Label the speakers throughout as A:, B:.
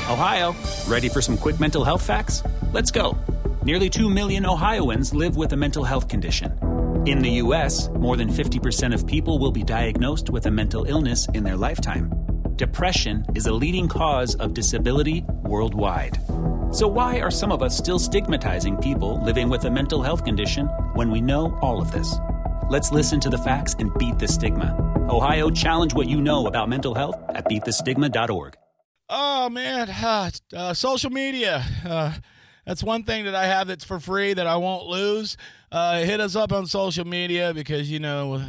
A: Ohio, ready for some quick mental health facts? Let's go. Nearly 2 million Ohioans live with a mental health condition. In the U.S., more than 50% of people will be diagnosed with a mental illness in their lifetime. Depression is a leading cause of disability worldwide. So why are some of us still stigmatizing people living with a mental health condition when we know all of this? Let's listen to the facts and beat the stigma. Ohio, challenge what you know about mental health at beatthestigma.org.
B: Oh, man. Social media. That's one thing that I have that's for free that I won't lose. Hit us up on social media because, we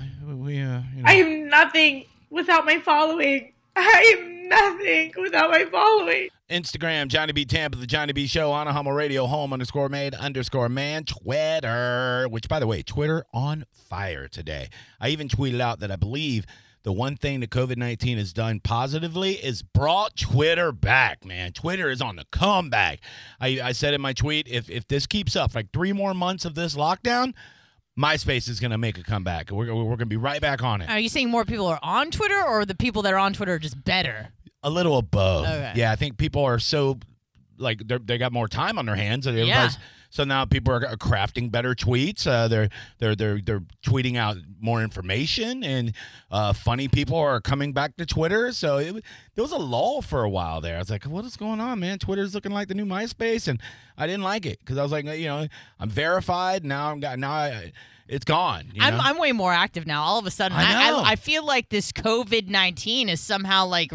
C: I am nothing without my following. I am nothing without my following.
B: Instagram, Johnny B. Tampa, The Johnny B. Show, on a Humble Radio, home_made_man, Twitter, which, by the way, Twitter on fire today. I even tweeted out that I believe the one thing that COVID-19 has done positively is brought Twitter back, man. Twitter is on the comeback. I said in my tweet, if this keeps up, like 3 more months of this lockdown, MySpace is going to make a comeback. We're going to be right back on it.
D: Are you saying more people are on Twitter, or the people that are on Twitter are just better?
B: A little of both.
D: Okay.
B: Yeah, I think people are so, like, they got more time on their hands.
D: Yeah.
B: So now people are crafting better tweets. They're tweeting out more information, and funny people are coming back to Twitter. So there was a lull for a while there. I was like, what is going on, man? Twitter's looking like the new MySpace, and I didn't like it because I was like, I'm verified now. It's gone.
D: I'm way more active now. All of a sudden, I feel like this COVID-19 has somehow like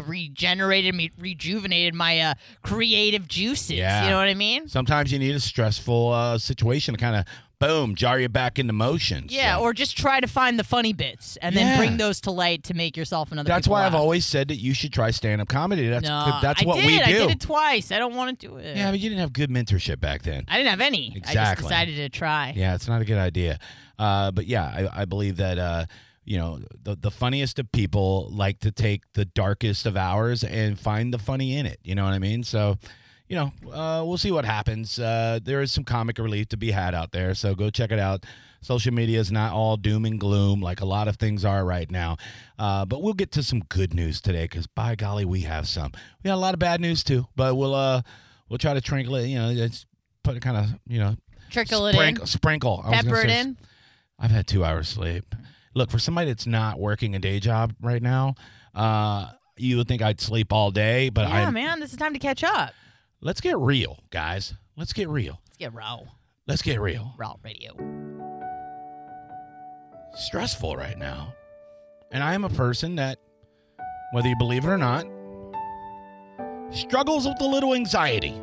D: rejuvenated my creative juices.
B: Yeah.
D: You know what I mean?
B: Sometimes you need a stressful situation to kind of boom, jar you back into motion.
D: Yeah,
B: so.
D: Or just try to find the funny bits and then bring those to light to make yourself another.
B: That's why I've always said that you should try stand-up comedy. That's what we do.
D: I did it twice. I don't want to do it.
B: Yeah, but you didn't have good mentorship back then.
D: I didn't have any.
B: Exactly.
D: I just decided to try.
B: Yeah, it's not a good idea. But yeah, I believe that the funniest of people like to take the darkest of hours and find the funny in it. You know what I mean? So, we'll see what happens. There is some comic relief to be had out there, so go check it out. Social media is not all doom and gloom like a lot of things are right now. But we'll get to some good news today because, by golly, we have some. We got a lot of bad news, too, but we'll try to trickle it, just put it kind of,
D: trickle it in.
B: Sprinkle.
D: Pepper it in.
B: I've had 2 hours sleep. Look, for somebody that's not working a day job right now, you would think I'd sleep all day, but
D: man, this is time to catch up.
B: Let's get real, guys. Let's get real.
D: Let's get raw.
B: Let's get real.
D: Raw radio.
B: Stressful right now. And I am a person that, whether you believe it or not, struggles with a little anxiety.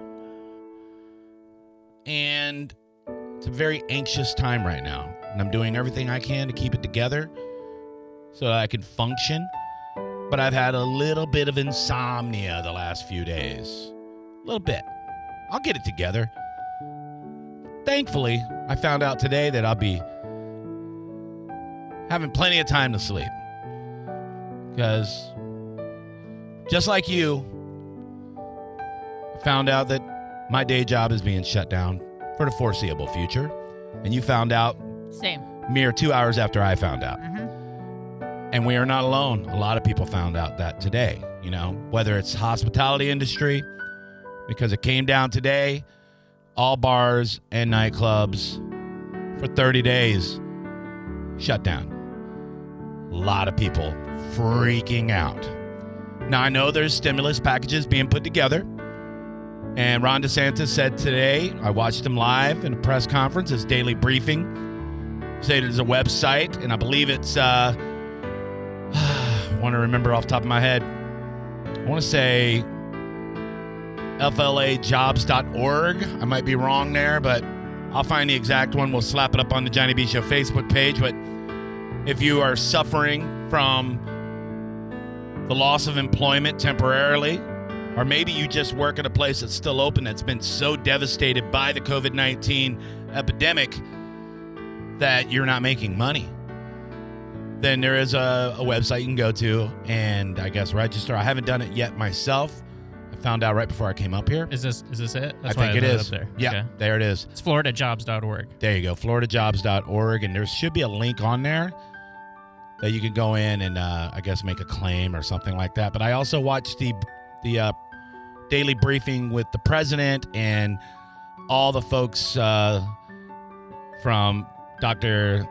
B: And it's a very anxious time right now. And I'm doing everything I can to keep it together so that I can function. But I've had a little bit of insomnia the last few days. A little bit. I'll get it together. Thankfully, I found out today that I'll be having plenty of time to sleep. Because just like you, I found out that my day job is being shut down for the foreseeable future. And you found out mere 2 hours after I found out.
D: Mm-hmm.
B: And we are not alone. A lot of people found out that today, whether it's hospitality industry, because it came down today, all bars and nightclubs for 30 days shut down. A lot of people freaking out. Now, I know there's stimulus packages being put together. And Ron DeSantis said today, I watched him live in a press conference, his daily briefing. Said there's a website, and I believe it's, I want to remember off the top of my head. I want to say flajobs.org. I might be wrong there, but I'll find the exact one. We'll slap it up on the Johnny B. Show Facebook page. But if you are suffering from the loss of employment temporarily, or maybe you just work at a place that's still open that's been so devastated by the COVID-19 epidemic that you're not making money, then there is a website you can go to and I guess register. I haven't done it yet myself. I found out right before I came up here.
E: Is this it?
B: That's I think it is.
E: Up there.
B: Yeah,
E: okay.
B: There it is.
E: It's floridajobs.org.
B: There you go, floridajobs.org, and there should be a link on there that you can go in and I guess make a claim or something like that. But I also watched the daily briefing with the president and all the folks from Dr.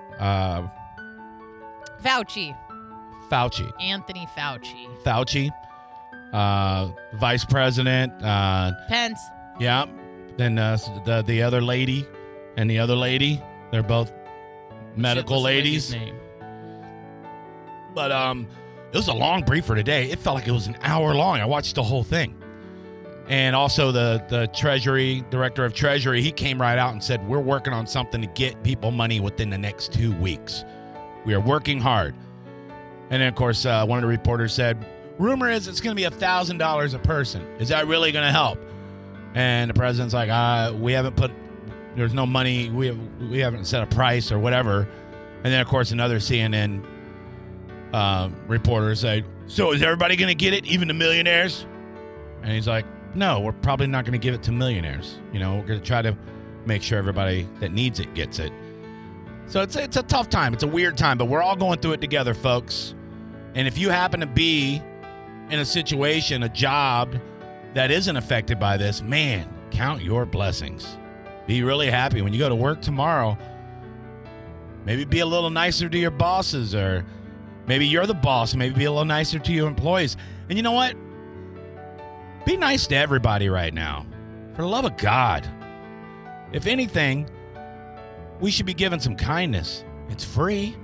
D: Fauci. Anthony Fauci. Vice President.
B: Pence. Yeah. Then the other lady and the other lady. They're both medical ladies.
E: Name.
B: But it was a long briefer today. It felt like it was an hour long. I watched the whole thing. And also the Treasury, Director of Treasury, he came right out and said, we're working on something to get people money within the next 2 weeks. We are working hard. And then, of course, one of the reporters said, rumor is it's going to be $1,000 a person. Is that really going to help? And the president's like, there's no money. We haven't set a price or whatever. And then, of course, another CNN reporter said, so is everybody going to get it, even the millionaires? And he's like, no, we're probably not going to give it to millionaires. We're going to try to make sure everybody that needs it gets it. So it's a tough time. It's a weird time, but we're all going through it together, folks. And if you happen to be in a situation, a job that isn't affected by this, man, count your blessings. Be really happy when you go to work tomorrow. Maybe be a little nicer to your bosses, or maybe you're the boss. Maybe be a little nicer to your employees. And you know what? Be nice to everybody right now. For the love of God. If anything, we should be given some kindness. It's free.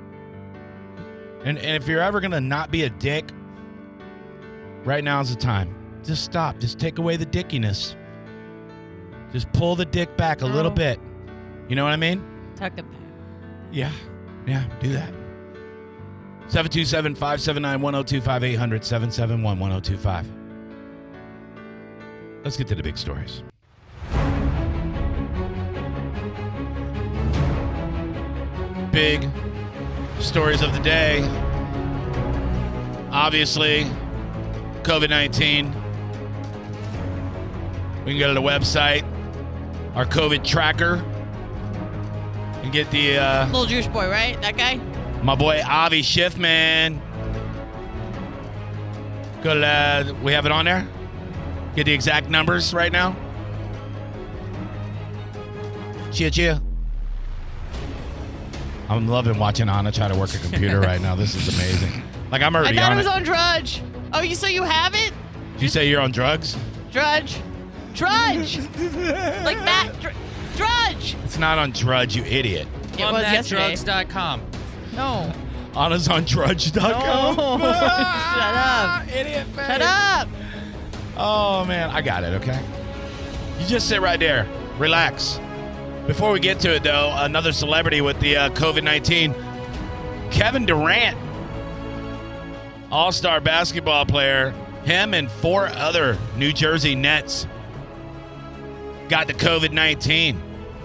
B: And if you're ever going to not be a dick, right now is the time. Just stop. Just take away the dickiness. Just pull the dick back a little bit. You know what I mean?
D: Tuck it back.
B: Yeah. Yeah, do that. 727-579-1025, 800-771-1025. Let's get to the big stories. Big stories of the day. Obviously, COVID-19. We can go to the website, our COVID tracker, and get the...
D: Little Jewish boy, right? That guy?
B: My boy, Avi Schiffman. Go to, we have it on there? Get the exact numbers right now. Chia. I'm loving watching Anna try to work a computer right now. This is amazing. Like, I'm already on it.
D: I thought it was on Drudge. Oh, so you have it?
B: Did you say you're on drugs?
D: Drudge. Like that. Drudge.
B: It's not on Drudge, you idiot.
D: It was yesterday.
E: Drugs.com.
D: No.
B: Anna's on Drudge.com.
D: No. Shut up.
B: Idiot face.
D: Shut up.
B: Oh, man. I got it, okay? You just sit right there. Relax. Before we get to it, though, another celebrity with the COVID-19, Kevin Durant, all-star basketball player, him and 4 other New Jersey Nets got the COVID-19.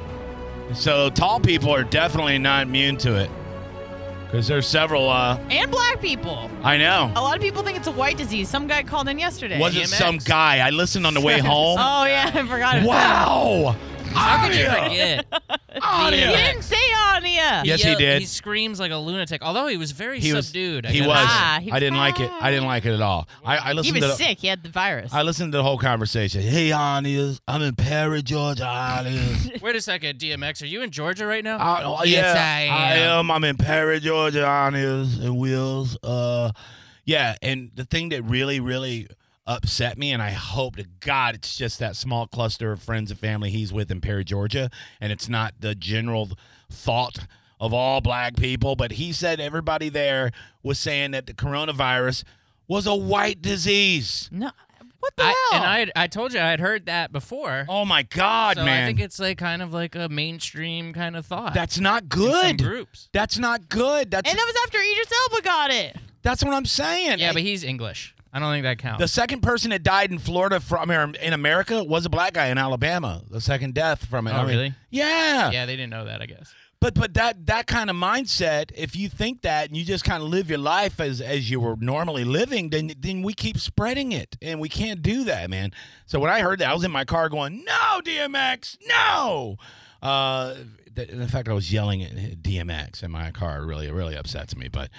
B: So tall people are definitely not immune to it, because there's several...
D: and black people.
B: I know.
D: A lot of people think it's a white disease. Some guy called in yesterday.
B: Was it some guy? I listened on the way home.
D: Oh, yeah. I forgot it.
B: Wow.
E: How could you forget?
D: He didn't say Anya.
B: Yes, he did.
E: He screams like a lunatic, although he was very subdued.
B: He was. I didn't like it. I didn't like it at all. I listened.
D: He was sick. He had the virus.
B: I listened to the whole conversation. Hey, Anya, I'm in Perry, Georgia. Anya.
E: Wait a second, DMX. Are you in Georgia right now?
B: Yes,
E: I am.
B: I'm in Perry, Georgia. Anya and Wheels. Yeah, and the thing that really, really upset me, and I hope to God it's just that small cluster of friends and family he's with in Perry, Georgia, and it's not the general thought of all black people, but he said everybody there was saying that the coronavirus was a white disease.
D: No, what the hell?
E: And I told you I had heard that before.
B: Oh my God,
E: so
B: man.
E: I think it's like kind of like a mainstream kind of thought.
B: That's not good.
E: In some groups.
B: That's not good.
D: And that was after Idris Elba got it.
B: That's what I'm saying.
E: Yeah, but he's English. I don't think that counts.
B: The second person that died in Florida in America was a black guy in Alabama. The second death from it.
E: Oh, really?
B: Yeah.
E: Yeah, they didn't know that, I guess.
B: But that kind of mindset, if you think that and you just kind of live your life as you were normally living, then we keep spreading it, and we can't do that, man. So when I heard that, I was in my car going, "No, DMX, no!" In fact, I was yelling at DMX in my car. It really upsets me, but.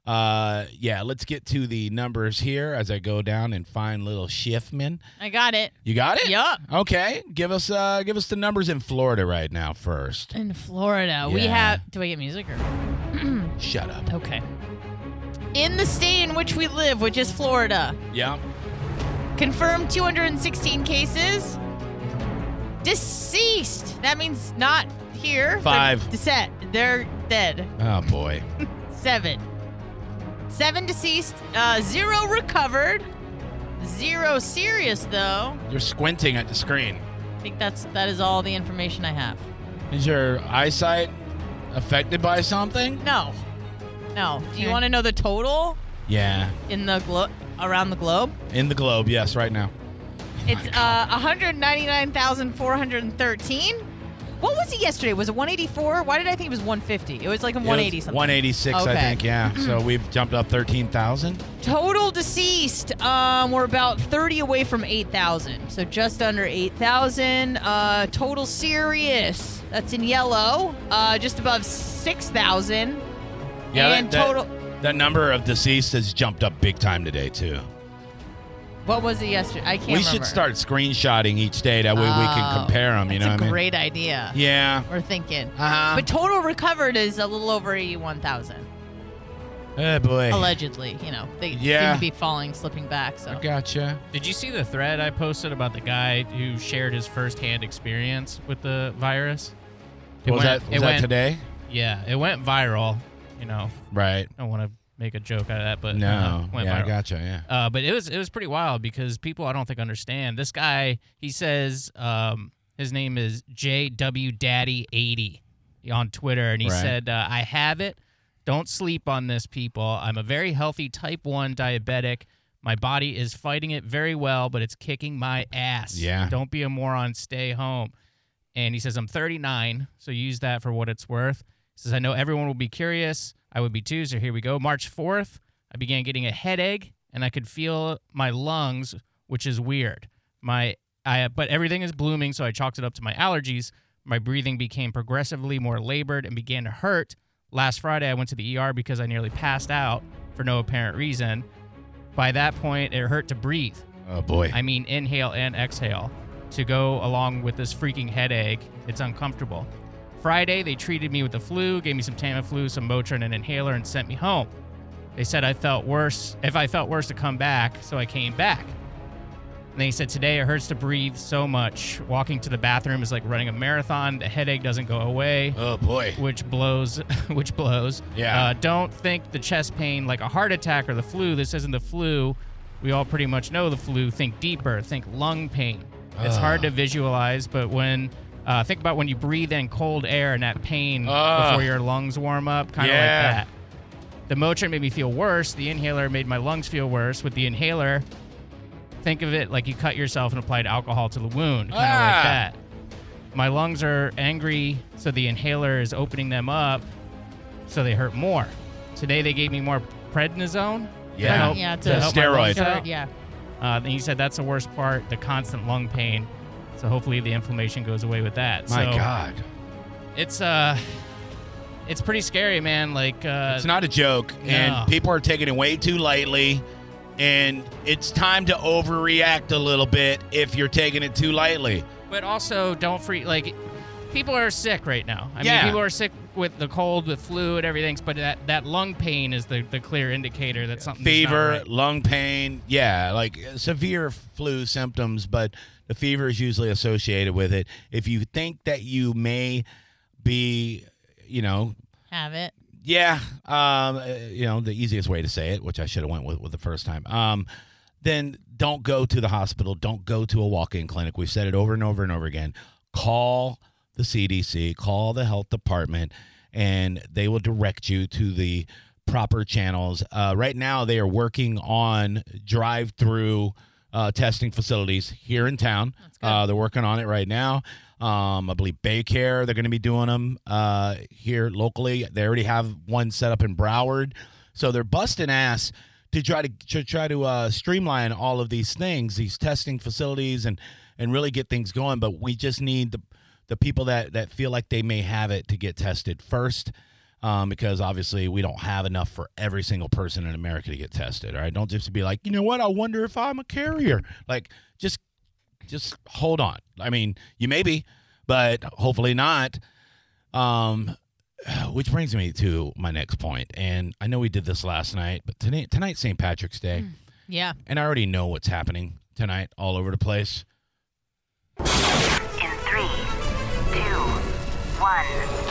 B: Let's get to the numbers here as I go down and find little Schiffman.
D: I got it.
B: You got it?
D: Yup.
B: Okay. Give us the numbers in Florida right now first.
D: In Florida, we have. Do I get music or?
B: Shut up.
D: Okay. In the state in which we live, which is Florida.
B: Yeah.
D: Confirmed 216 cases. Deceased. That means not here.
B: 5.
D: They're dead.
B: Oh boy.
D: 7. 7 deceased. 0 recovered. 0 serious though.
B: You're squinting at the screen.
D: I think that is all the information I have.
B: Is your eyesight affected by something?
D: No. Do you want to know the total?
B: Yeah.
D: In the around the globe?
B: In the globe, yes, right now.
D: It's 199,413. What was it yesterday? Was it 184? Why did I think it was 150? It was like a 180 something.
B: 186,
D: okay.
B: I think, yeah. So we've jumped up 13,000.
D: Total deceased, we're about 30 away from 8,000. So just under 8,000. Total serious, that's in yellow, just above 6,000.
B: Yeah,
D: and total.
B: That number of deceased has jumped up big time today, too.
D: What was it yesterday? I can't remember.
B: We should start screenshotting each day. That way we can compare them. You know what I mean?
D: That's a great idea.
B: Yeah.
D: We're thinking.
B: Uh-huh.
D: But total recovered is a little over 81,000.
B: Oh, boy.
D: Allegedly. They seem to be slipping back. So.
B: I gotcha.
E: Did you see the thread I posted about the guy who shared his firsthand experience with the virus?
B: Was that today?
E: Yeah, it went viral.
B: Right.
E: I don't want to make a joke out of that, but
B: no.
E: Went
B: Yeah,
E: viral.
B: I gotcha, yeah.
E: But it was pretty wild because people I don't think understand. This guy, he says his name is JWDaddy80 on Twitter, and he said, I have it. Don't sleep on this, people. I'm a very healthy type 1 diabetic. My body is fighting it very well, but it's kicking my ass.
B: Yeah.
E: Don't be a moron. Stay home. And he says, I'm 39, so use that for what it's worth. He says, I know everyone will be curious. I would be too, so here we go. March 4th, I began getting a headache, and I could feel my lungs, which is weird. But everything is blooming, so I chalked it up to my allergies. My breathing became progressively more labored and began to hurt. Last Friday, I went to the ER because I nearly passed out for no apparent reason. By that point, it hurt to breathe.
B: Oh, boy.
E: I mean, inhale and exhale. To go along with this freaking headache, it's uncomfortable. Friday, they treated me with the flu, gave me some Tamiflu, some Motrin, and an inhaler, and sent me home. They said if I felt worse to come back, so I came back. And then he said, today it hurts to breathe so much. Walking to the bathroom is like running a marathon. The headache doesn't go away.
B: Oh, boy.
E: Which blows.
B: Yeah.
E: Don't think the chest pain like a heart attack or the flu. This isn't the flu. We all pretty much know the flu. Think deeper. Think lung pain. It's hard to visualize, but think about when you breathe in cold air and that pain before your lungs warm up, kind of like that. The Motrin made me feel worse. The inhaler made my lungs feel worse. With the inhaler, think of it like you cut yourself and applied alcohol to the wound, kind of like that. My lungs are angry, so the inhaler is opening them up, so they hurt more. Today they gave me more prednisone.
B: Yeah.
D: To help
B: steroid.
D: Yeah.
E: And he said that's the worst part, the constant lung pain. So hopefully the inflammation goes away with that.
B: My God.
E: It's pretty scary, man.
B: It's not a joke,
E: no.
B: and people are taking it way too lightly, and it's time to overreact a little bit if you're taking it too lightly.
E: But also, don't freak. People are sick right now. I mean, people are sick with the cold, with flu, and everything. But that lung pain is the clear indicator that something's
B: fever,
E: not right.
B: lung pain, like severe flu symptoms, but the fever is usually associated with it. If you think that you may be,
D: have it.
B: Yeah, the easiest way to say it, which I should have went with the first time. Then don't go to the hospital. Don't go to a walk-in clinic. We've said it over and over and over again. Call the CDC, call the health department, and they will direct you to the proper channels. Right now, they are working on drive-through testing facilities here in town. They're working on it right now. I believe Baycare, they're going to be doing them here locally. They already have one set up in Broward. So they're busting ass to try to streamline all of these things, these testing facilities, and really get things going. But we just need the people that feel like they may have it to get tested first. because obviously we don't have enough for every single person in America to get tested. All right, don't just be like, you know what? I wonder if I'm a carrier. Like, just hold on. I mean, you may be, but hopefully not. Which brings me to my next point, and I know we did this last night, but tonight's St. Patrick's Day.
D: Yeah.
B: And I already know what's happening tonight all over the place.
F: In 3, 2, 1.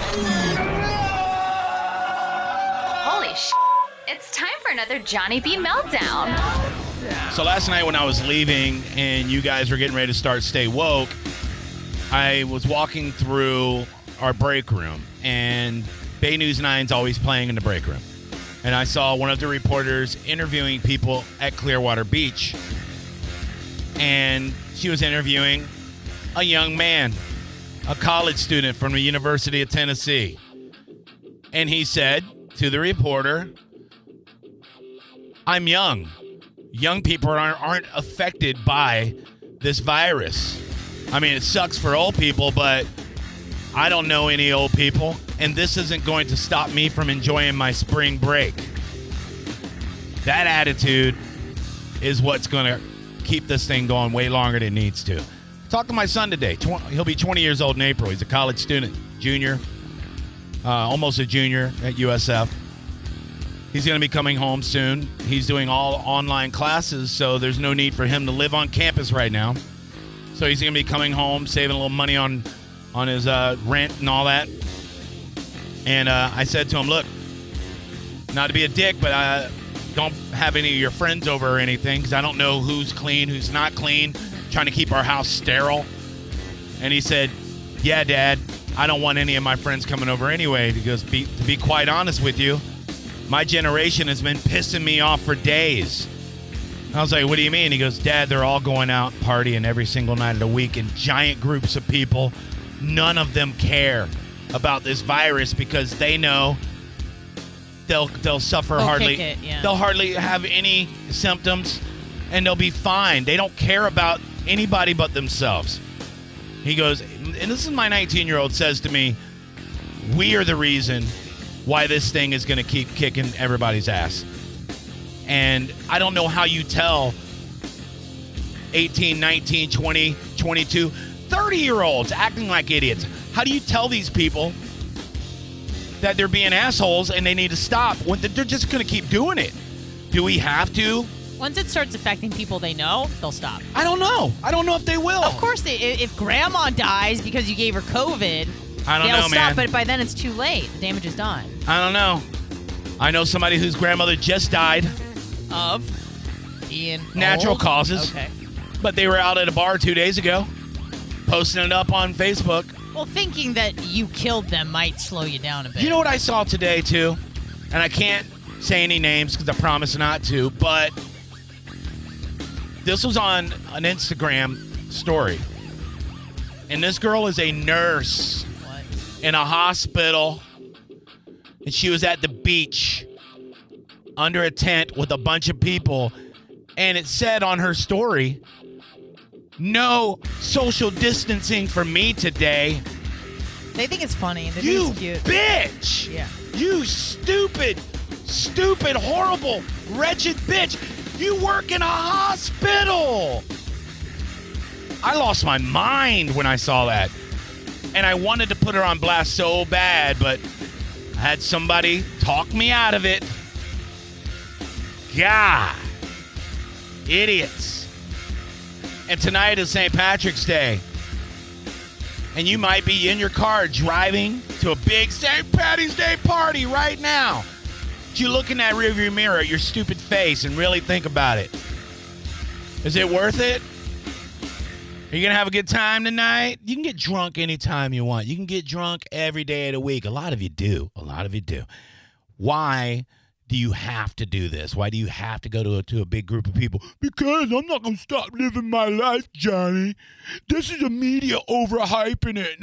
F: Holy sh! It's time for another Johnny B meltdown.
B: So last night when I was leaving and you guys were getting ready to start Stay Woke, I was walking through our break room, and Bay News 9's always playing in the break room. And I saw one of the reporters interviewing people at Clearwater Beach. And she was interviewing a young man, a college student from the University of Tennessee. And he said to the reporter, I'm young. Young people aren't affected by this virus. I mean, it sucks for old people, but I don't know any old people, and this isn't going to stop me from enjoying my spring break. That attitude is what's going to keep this thing going way longer than it needs to. Talk to my son today. He'll be 20 years old in April. He's a college student, junior, almost a junior at USF. He's going to be coming home soon. He's doing all online classes, so there's no need for him to live on campus right now. So he's going to be coming home, saving a little money on his rent and all that. And I said to him, look, not to be a dick, but don't have any of your friends over or anything, because I don't know who's clean, who's not clean, trying to keep our house sterile. And he said, yeah, Dad, I don't want any of my friends coming over anyway. He goes, to be quite honest with you, my generation has been pissing me off for days. I was like, what do you mean? He goes, Dad, they're all going out partying every single night of the week in giant groups of people. None of them care about this virus because they know they'll suffer hardly. They'll hardly have any symptoms, and they'll be fine. They don't care about anybody but themselves. He goes, and this is my 19-year-old says to me, we are the reason why this thing is going to keep kicking everybody's ass. And I don't know how you tell 18, 19, 20, 22, 30-year-olds acting like idiots. How do you tell these people that they're being assholes and they need to stop when they're just going to keep doing it? Do we have to?
D: Once it starts affecting people they know, they'll stop.
B: I don't know. I don't know if they will.
D: Of course, if Grandma dies because you gave her COVID,
B: I don't know,
D: they'll stop, but by then it's too late. The damage is done.
B: I don't know. I know somebody whose grandmother just died.
D: Of? Being
B: natural
D: old?
B: causes.
D: Okay.
B: But they were out at a bar 2 days ago, posting it up on Facebook.
D: Well, thinking that you killed them might slow you down a bit.
B: You know what I saw today, too? And I can't say any names because I promise not to, but this was on an Instagram story. And this girl is a nurse in a hospital, and she was at the beach under a tent with a bunch of people, and it said on her story, no social distancing for me today.
D: They think it's funny. They
B: You
D: think it's cute.
B: bitch!
D: Yeah.
B: You stupid, horrible, wretched bitch! You work in a hospital! I lost my mind when I saw that. And I wanted to put her on blast so bad, but I had somebody talk me out of it. God. Idiots. And tonight is St. Patrick's Day. And you might be in your car driving to a big St. Patty's Day party right now. But you look in that rearview mirror at your stupid face and really think about it. Is it worth it? Are you going to have a good time tonight? You can get drunk anytime you want. You can get drunk every day of the week. A lot of you do. Why do you have to do this? Why do you have to go to a big group of people? Because I'm not going to stop living my life, Johnny. This is the media overhyping it.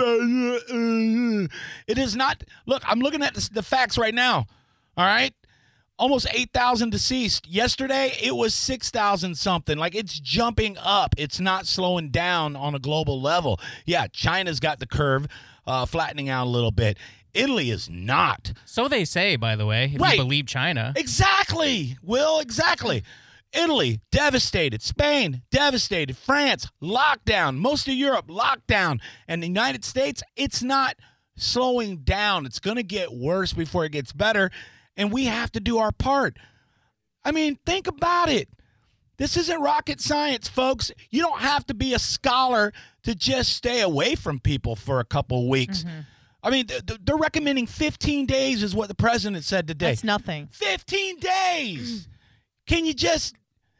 B: It is not. Look, I'm looking at the facts right now. All right? Almost 8,000 deceased. Yesterday, it was 6,000 something. Like, it's jumping up. It's not slowing down on a global level. Yeah, China's got the curve flattening out a little bit. Italy is not.
E: So they say, by the way, if
B: Right.
E: you believe China.
B: Exactly, Will, exactly. Italy, devastated. Spain, devastated. France, lockdown. Most of Europe, lockdown. And the United States, it's not slowing down. It's going to get worse before it gets better. And we have to do our part. I mean, think about it. This isn't rocket science, folks. You don't have to be a scholar to just stay away from people for a couple weeks.
D: Mm-hmm.
B: I mean, they're recommending 15 days is what the president said today.
D: That's nothing.
B: 15 days. Can you just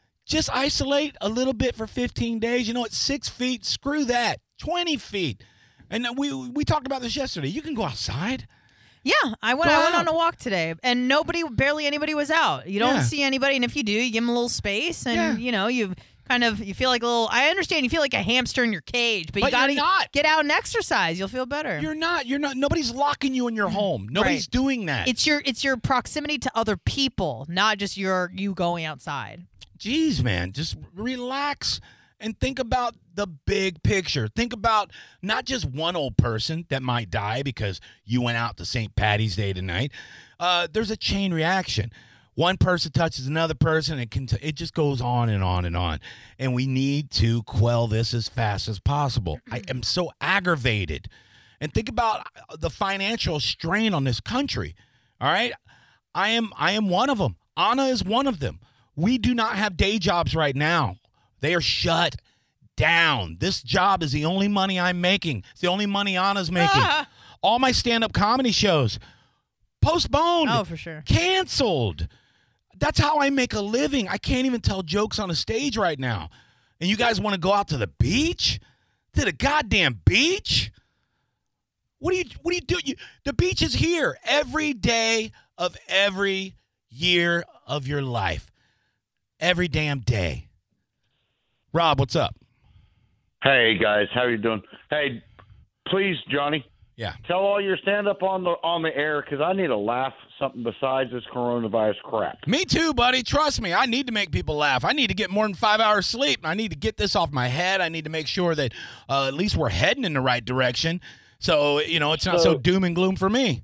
B: isolate a little bit for 15 days? You know, it's 6 feet. Screw that. 20 feet. And we talked about this yesterday. You can go outside.
D: Yeah, I went on a walk today, and barely anybody was out. You don't
B: Yeah.
D: see anybody, and if you do, you give them a little space, and you know, you feel like a little. I understand you feel like a hamster in your cage, but you
B: But
D: gotta
B: you're not.
D: get out and exercise. You'll feel better.
B: You're not. Nobody's locking you in your home. Nobody's
D: Right.
B: doing that.
D: It's your proximity to other people, not just you going outside.
B: Jeez, man, just relax and think about the big picture. Think about not just one old person that might die because you went out to St. Patty's Day tonight. There's a chain reaction. One person touches another person, and it just goes on and on and on. And we need to quell this as fast as possible. I am so aggravated. And think about the financial strain on this country. All right? I am one of them. Anna is one of them. We do not have day jobs right now. They are shut down. This job is the only money I'm making. It's the only money Anna's making. All my stand-up comedy shows postponed.
D: Oh, for sure.
B: Canceled. That's how I make a living. I can't even tell jokes on a stage right now. And you guys want to go out to the beach? To the goddamn beach? What do you do? The beach is here every day of every year of your life. Every damn day. Rob, what's up?
G: Hey guys, how you doing? Hey, please, Johnny.
B: Yeah.
G: Tell all your stand-up on the air because I need to laugh something besides this coronavirus crap.
B: Me too, buddy. Trust me. I need to make people laugh. I need to get more than 5 hours sleep. I need to get this off my head. I need to make sure that at least we're heading in the right direction. So, it's not so doom and gloom for me.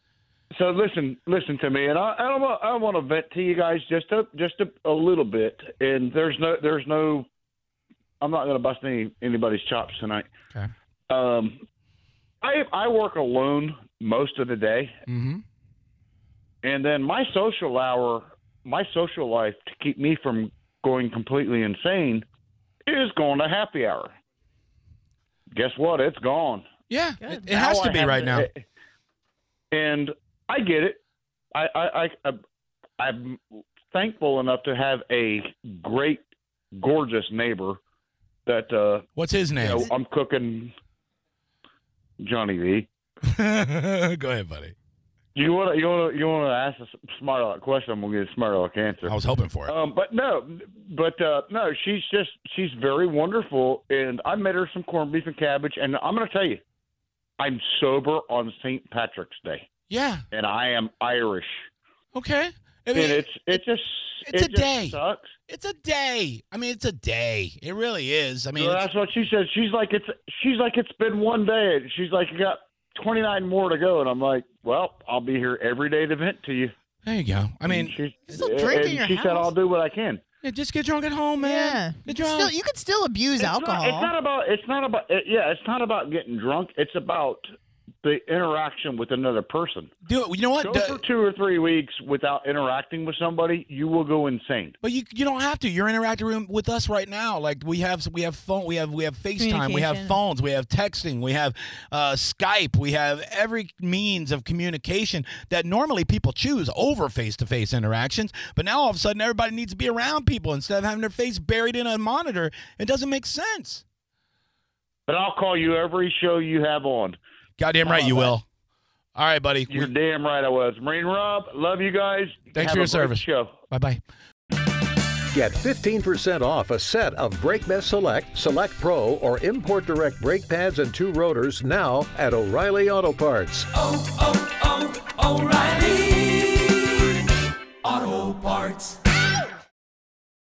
G: So listen to me, and I want to vent to you guys just a little bit. And there's no. I'm not going to bust anybody's chops tonight.
B: Okay.
G: I work alone most of the day,
B: Mm-hmm.
G: and then my social life to keep me from going completely insane is going to happy hour. Guess what? It's gone.
B: Yeah, it has to be right now.
G: And I get it. I'm thankful enough to have a great, gorgeous neighbor that.
B: What's his name?
G: I'm cooking. Johnny V.
B: Go ahead, buddy.
G: You want to ask a smart aleck question? I'm gonna get a smart aleck answer.
B: I was hoping for it.
G: No, she's very wonderful, and I made her some corned beef and cabbage, and I'm gonna tell you, I'm sober on St. Patrick's Day.
B: Yeah.
G: And I am Irish.
B: Okay.
G: I mean, it just
B: day.
G: Sucks.
B: It's a day. I mean, it's a day. It really is. I mean,
G: well, that's what she said. She's like it's been one day. She's like, you got 29 more to go, and I'm like, well, I'll be here every day to vent to you.
B: There you go. I mean,
G: she
D: house.
G: said I'll do what I can.
B: Yeah, just get drunk at home, man.
D: Yeah.
B: Get drunk.
D: You could still abuse alcohol.
G: It's not about getting drunk. It's about the interaction with another person.
B: Do it. You know what?
G: Go for 2 or 3 weeks without interacting with somebody, you will go insane.
B: But you don't have to. You're interacting with us right now. Like we have phone, we have FaceTime, we have phones, we have texting, we have Skype, we have every means of communication that normally people choose over face-to-face interactions. But now all of a sudden everybody needs to be around people instead of having their face buried in a monitor. It doesn't make sense.
G: But I'll call you every show you have on.
B: Goddamn right you will. All right, buddy.
G: You're damn right I was. Marine Rob, love you guys.
B: Thanks for your service.
G: Show.
B: Bye-bye.
H: Get 15% off a set of BrakeMess Select, Select Pro, or Import Direct brake pads and 2 rotors now at O'Reilly Auto Parts.
I: O'Reilly Auto Parts.